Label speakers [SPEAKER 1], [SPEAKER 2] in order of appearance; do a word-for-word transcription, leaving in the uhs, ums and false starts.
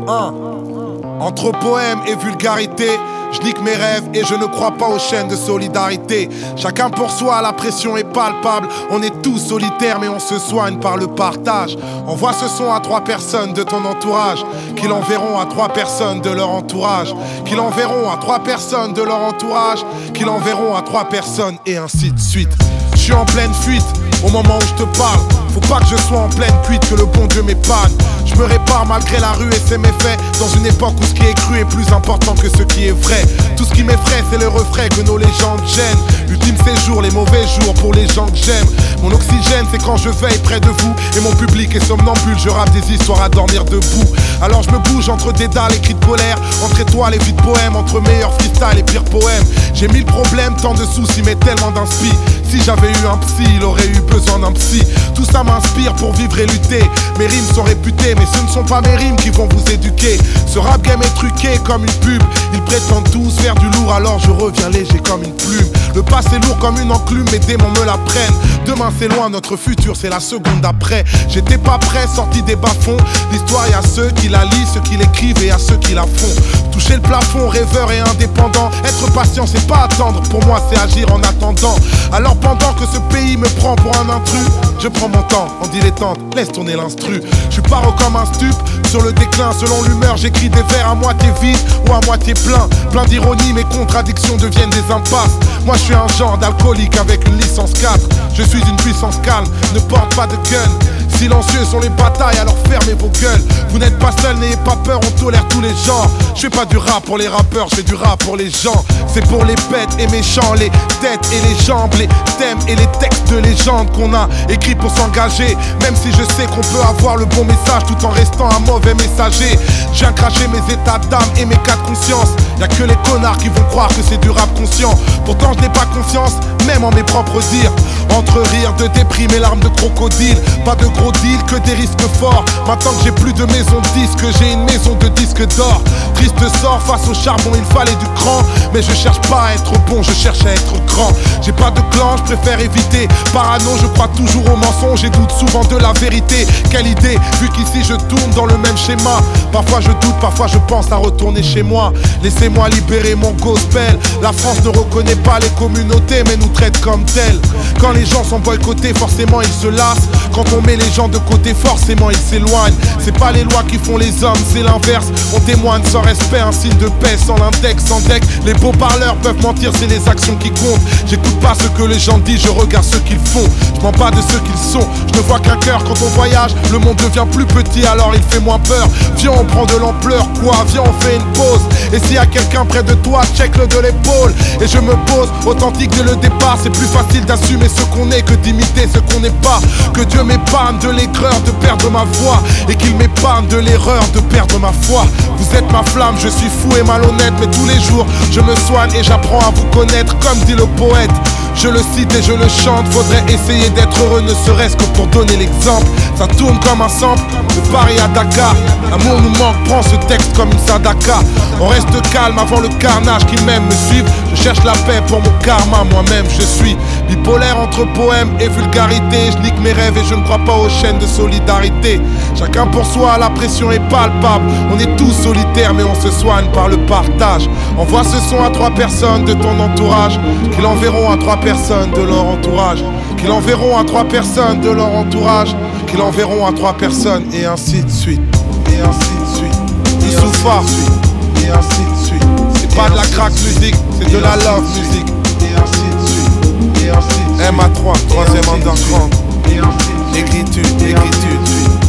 [SPEAKER 1] un. Entre poème et vulgarité, je nique mes rêves et je ne crois pas aux chaînes de solidarité. Chacun pour soi, la pression est palpable. On est tous solitaires mais on se soigne par le partage. Envoie ce son à trois personnes de ton entourage, qui l'enverront à trois personnes de leur entourage, qui l'enverront à trois personnes de leur entourage, qui l'enverront à trois personnes et ainsi de suite. Je suis en pleine fuite au moment où je te parle. Faut pas que je sois en pleine cuite, que le bon Dieu m'épargne. Je me répare malgré la rue et ses méfaits, dans une époque où ce qui est cru est plus important que ce qui est vrai. Tout ce qui m'effraie c'est le refrain que nos légendes gênent. Ultime séjour, les mauvais jours pour les gens que j'aime. Mon oxygène c'est quand je veille près de vous, et mon public est somnambule, je rappe des histoires à dormir debout. Alors je me bouge entre des dalles et cris de colère, entre étoiles et vides poèmes, entre meilleurs freestyle et pires poèmes. J'ai mille problèmes, tant de soucis mais tellement d'inspi. Si j'avais eu un psy, il aurait eu besoin d'un psy. Tout ça m'inspire pour vivre et lutter. Mes rimes sont réputées, mais ce ne sont pas mes rimes qui vont vous éduquer. Ce rap game est truqué comme une pub. Ils prétendent tous faire du lourd, alors je reviens léger comme une plume. Le passé lourd comme une enclume, mes démons me la prennent. Demain c'est loin, notre futur c'est la seconde d'après. J'étais pas prêt, sorti des bas-fonds. L'histoire y'a ceux qui la lisent, ceux qui l'écrivent et à ceux qui la font. Toucher le plafond, rêveur et indépendant. Être patient c'est pas attendre, pour moi c'est agir en attendant. Alors pendant que ce pays me prend pour un intrus, je prends mon temps en dilettante, laisse tourner l'instru. Je suis paro comme un stup, sur le déclin. Selon l'humeur j'écris des vers à moitié vides ou à moitié plein. Plein d'ironie, mes contradictions deviennent des impasses. Moi je suis un genre d'alcoolique avec une licence quatre. Je suis une puissance calme, ne porte pas de gun. Silencieux sont les batailles, alors fermez vos gueules. Vous n'êtes pas seul, n'ayez pas peur, on tolère tous les genres. Je fais pas du rap pour les rappeurs, je fais du rap pour les gens. C'est pour les bêtes et méchants, les têtes et les jambes, les thèmes et les textes de légende qu'on a écrits pour s'engager. Même si je sais qu'on peut avoir le bon message tout en restant un mauvais messager. Je viens cracher mes états d'âme et mes cas de conscience. Y'a que les connards qui vont croire que c'est du rap conscient. Pourtant je n'ai pas confiance, même en mes propres dires. Entre rire de déprime et larmes de crocodile. Pas de gros deal, que des risques forts. Maintenant que j'ai plus de maison de disques, j'ai une maison de disques d'or. Triste sort, face au charbon il fallait du cran. Mais je cherche pas à être bon, je cherche à être grand. J'ai pas de clan, je préfère éviter. Parano, je crois toujours aux mensonges et doute souvent de la vérité. Quelle idée, vu qu'ici je tourne dans le même schéma. Parfois je doute, parfois je pense à retourner chez moi. Laissez-moi libérer mon gospel. La France ne reconnaît pas les communautés mais nous traite comme telles. Quand les gens sont boycottés, forcément ils se lassent. Quand on met les gens de côté, forcément ils s'éloignent. C'est pas les lois qui font les hommes, c'est l'inverse. On témoigne sans respect, un signe de paix, sans l'index, sans deck. Les beaux parleurs peuvent mentir, c'est les actions qui comptent. J'écoute pas ce que les gens disent, je regarde ce qu'ils font. Je mens pas de ce qu'ils sont, je ne vois qu'un cœur. Quand on voyage, le monde devient plus petit, alors il fait moins peur. Viens on prend de l'ampleur, quoi, viens on fait une pause. Et s'il y a quelqu'un près de toi, check-le de l'épaule. Et je me pose, authentique dès le départ. C'est plus facile d'assumer ce qu'on est que d'imiter ce qu'on n'est pas. Que Dieu m'épargne de l'aigreur de perdre ma voix, et qu'il m'épargne de l'erreur de perdre ma foi. Vous êtes ma flamme, je suis fou et malhonnête, mais tous les jours je me soigne et j'apprends à vous connaître. Comme dit le poète, je le cite et je le chante. Faudrait essayer d'être heureux, ne serait-ce que pour donner l'exemple. Ça tourne comme un sample, de Paris à Dakar. L'amour nous manque, prends ce texte comme une sadaka. On reste calme avant le carnage, qui m'aime me suivent. Je cherche la paix pour mon karma, moi-même je suis bipolaire entre poème et vulgarité. Je nique mes rêves et je ne crois pas aux chaînes de solidarité. Chacun pour soi, la pression est palpable. On est tous solitaires mais on se soigne par le partage. Envoie ce son à trois personnes de ton entourage, qui l'enverront à trois personnes de leur entourage, qui l'enverront à trois personnes de leur entourage, qui l'enverront à trois personnes et ainsi de suite. Et ainsi de suite. Youssoufa. Et ainsi de suite. C'est pas de la crack musique, c'est de la love musique. Et ainsi de suite. Et ainsi de suite. M A trois, troisième underground. Écriture, écriture.